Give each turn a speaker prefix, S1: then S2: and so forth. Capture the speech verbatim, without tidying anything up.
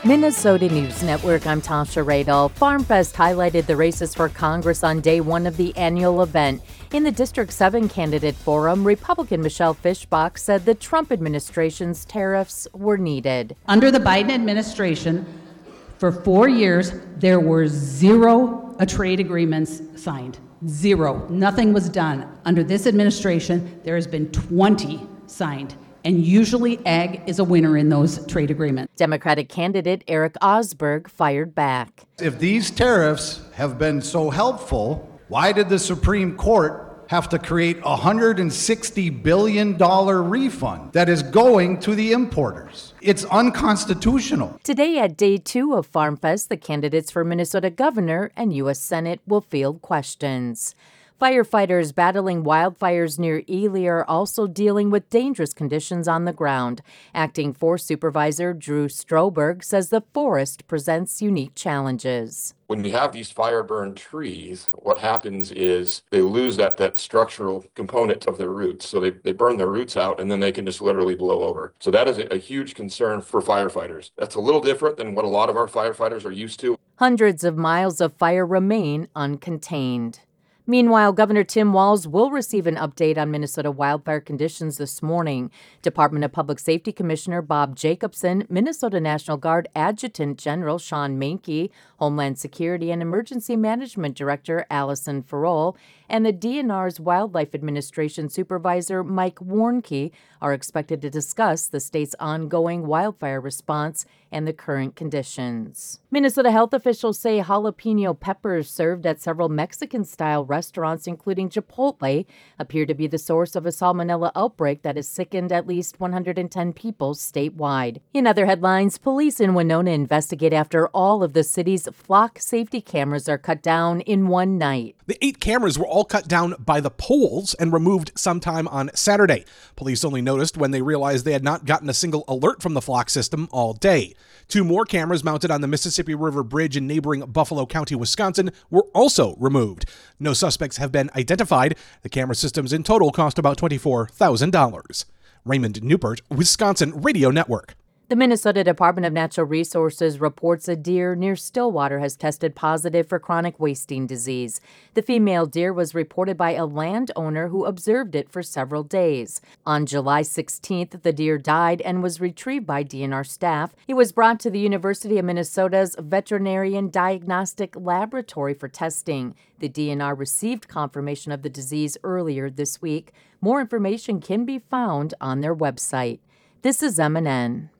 S1: Minnesota News Network, I'm Tasha Radel. FarmFest highlighted the races for Congress on day one of the annual event. In the District seven candidate forum, Republican Michelle Fischbach said the Trump administration's tariffs were needed.
S2: Under the Biden administration, for four years, there were zero trade agreements signed. Zero. Nothing was done. Under this administration, there has been twenty signed. And usually ag is a winner in those trade agreements.
S1: Democratic candidate Eric Osberg fired back.
S3: If these tariffs have been so helpful, why did the Supreme Court have to create a one hundred sixty billion dollars refund that is going to the importers? It's unconstitutional.
S1: Today at day two of FarmFest, the candidates for Minnesota governor and U S Senate will field questions. Firefighters battling wildfires near Ely are also dealing with dangerous conditions on the ground. Acting Forest Supervisor Drew Stroberg says the forest presents unique challenges.
S4: When you have these fire-burned trees, what happens is they lose that, that structural component of their roots. So they, they burn their roots out and then they can just literally blow over. So that is a, a huge concern for firefighters. That's a little different than what a lot of our firefighters are used to.
S1: Hundreds of miles of fire remain uncontained. Meanwhile, Governor Tim Walz will receive an update on Minnesota wildfire conditions this morning. Department of Public Safety Commissioner Bob Jacobson, Minnesota National Guard Adjutant General Sean Mahnke, Homeland Security and Emergency Management Director Allison Farrell, and the D N R's Wildlife Administration Supervisor Mike Warnke are expected to discuss the state's ongoing wildfire response and the current conditions. Minnesota health officials say jalapeno peppers served at several Mexican-style restaurants, including Chipotle, appear to be the source of a salmonella outbreak that has sickened at least one hundred ten people statewide. In other headlines, police in Winona investigate after all of the city's flock safety cameras are cut down in one night.
S5: The eight cameras were all cut down by the poles and removed sometime on Saturday. Police only noticed when they realized they had not gotten a single alert from the flock system all day. Two more cameras mounted on the Mississippi River Bridge in neighboring Buffalo County, Wisconsin, were also removed. No suspects have been identified. The camera systems in total cost about twenty-four thousand dollars. Raymond Newport, Wisconsin Radio Network.
S1: The Minnesota Department of Natural Resources reports a deer near Stillwater has tested positive for chronic wasting disease. The female deer was reported by a landowner who observed it for several days. On July sixteenth, the deer died and was retrieved by D N R staff. It was brought to the University of Minnesota's Veterinarian Diagnostic Laboratory for testing. The D N R received confirmation of the disease earlier this week. More information can be found on their website. This is M N N.